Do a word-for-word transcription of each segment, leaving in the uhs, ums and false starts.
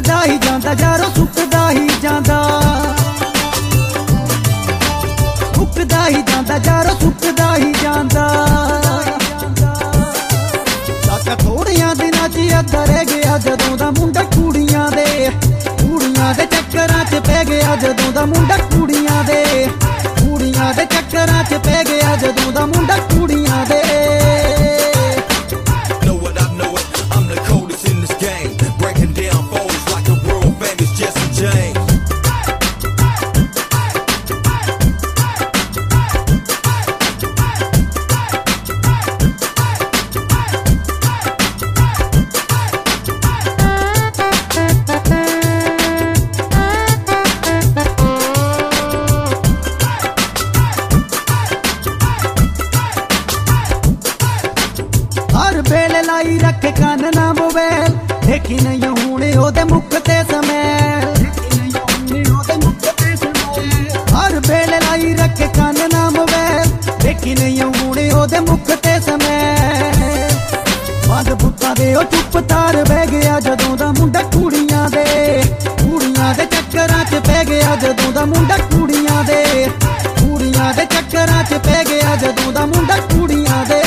ਸੁੱਕਦਾ ਹੀ ਜਾਂਦਾ ਯਾਰੋ ਸੁੱਕਦਾ ਹੀ ਜਾਂਦਾ ਸੁੱਕਦਾ ਹੀ ਜਾਂਦਾ ਯਾਰੋ ਸੁੱਕਦਾ ਹੀ ਜਾਂਦਾ ਕਾਕਾ ਥੋੜਿਆਂ ਦਿਨਾਂ 'ਚ ਅੱਧਾ ਰਹਿ ਗਿਆ ਜਦੋਂ ਦਾ ਮੁੰਡਾ ਕੁੜੀਆਂ ਦੇ ਕੁੜੀਆਂ ਦੇ ਚੱਕਰਾਂ 'ਚ ਪੈ ਗਿਆ ਜਦੋਂ ਦਾ ਮੁੰਡਾ ਕੁੜੀਆਂ ਦੇ ਕੁੜੀਆਂ ਦੇ ਚੱਕਰਾਂ 'ਚ ਪੈ ਗਿਆ ਜਦੋਂ ਦਾ ਮੁੰਡਾ ਕੁੜੀਆਂ ਦੇ बेल लाई रखे कान ना मोबाइल देखी नहीं हूने ओदे मुख ते समैल हर बेल लाई रखे कान ना मोबाइल देखी नहीं हूने ओदे मुख ते समैल बंद बुत्ता दे ओ चुप तार बह गया जदों दा मुंडा कुड़ियां दे कुड़ियां दे चक्करां च पै गया जदों दा मुंडा कुड़ियां दे कुड़ियां दे चक्करां च पै गया जदों दा मुंडा कुड़ियां दे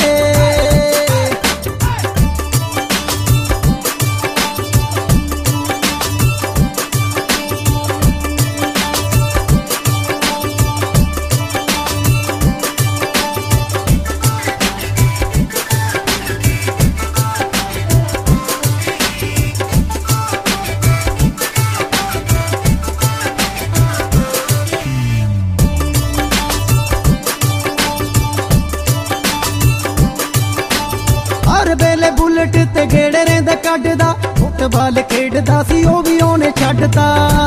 हर वेले बुलेट ते गेड़े रेंदा कड्डदा फुटबाल खेडदा सी ओ भी ओने छड्डता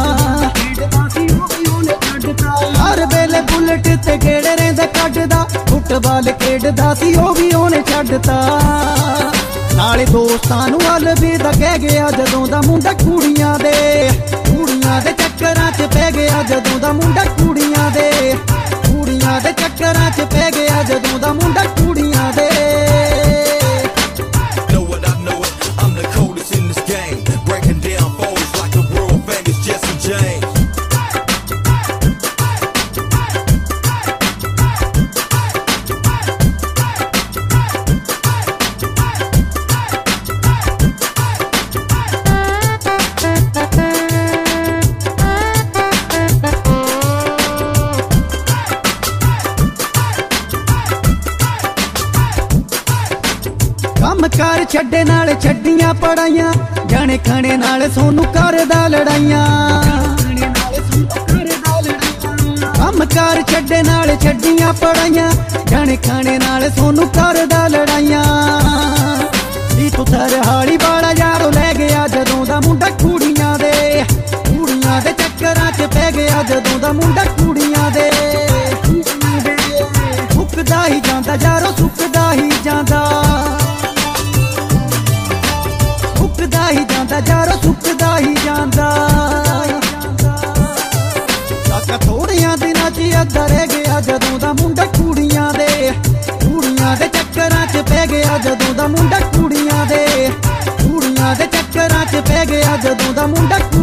हर वेले बुलेट ते गेड़े रेंदा कड्डदा फुटबाल खेडदा सी ओ भी ओने छड्डता नाले दोस्तां नूं अलविदा कह गया जदों दा मुंडा कुड़ियां दे कुड़ियां दे चक्करां च पै गया जदों दा मुंडा कुड़ियां दे कुड़ियां दे चक्करां च पै गया जदों दा मुंडा कुड़ियां दे ਕੰਮ ਕਾਰ ਛੱਡੇ ਨਾਲ ਛੱਡੀਆਂ ਪੜਾਈਆਂ ਜਾਣੇ ਖਾਣੇ ਨਾਲ ਸੋਨੂੰ ਕਰਦਾ ਲੜਾਈਆਂ ਕੰਮ ਕਾਰ ਛੱਡੇ ਨਾਲ ਛੱਡੀਆਂ ਪੜਾਈਆਂ ਜਾਣੇ ਖਾਣੇ ਨਾਲ ਸੋਨੂੰ ਕਰਦਾ ਲੜਾਈਆਂ ਨੀ ਤੂੰ ਤਰਹਾਲੀ ਵਾਲਾ ਯਾਰੋ ਲੈ ਗਿਆ ਜਦੋਂ ਦਾ ਮੁੰਡਾ ਕੁੜੀਆਂ ਦੇ ਕੁੜੀਆਂ ਦੇ ਚੱਕਰਾਂ 'ਚ ਪੈ ਗਿਆ ਜਦੋਂ ਦਾ ਮੁੰਡਾ ਕੁੜੀਆਂ ਦੇ ਸੁੱਕਦਾ ਹੀ ਜਾਂਦਾ ਯਾਰੋ ਸੁੱਕਦਾ ਹੀ ਜਾਂਦਾ ਸੁੱਕਦਾ ਹੀ ਜਾਂਦਾ ਯਾਰੋ ਸੁੱਕਦਾ ਹੀ ਜਾਂਦਾ ਕਾਕਾ ਥੋੜਿਆਂ ਦਿਨਾਂ 'ਚ ਅੱਧਾ ਰਹਿ ਗਿਆ ਜਦੋਂ ਦਾ ਮੁੰਡਾ ਕੁੜੀਆਂ ਦੇ ਕੁੜੀਆਂ ਦੇ ਚੱਕਰਾਂ 'ਚ ਪੈ ਗਿਆ ਜਦੋਂ ਦਾ ਮੁੰਡਾ ਕੁੜੀਆਂ ਦੇ ਕੁੜੀਆਂ ਦੇ ਚੱਕਰਾਂ 'ਚ ਪੈ ਗਿਆ ਜਦੋਂ ਦਾ ਮੁੰਡਾ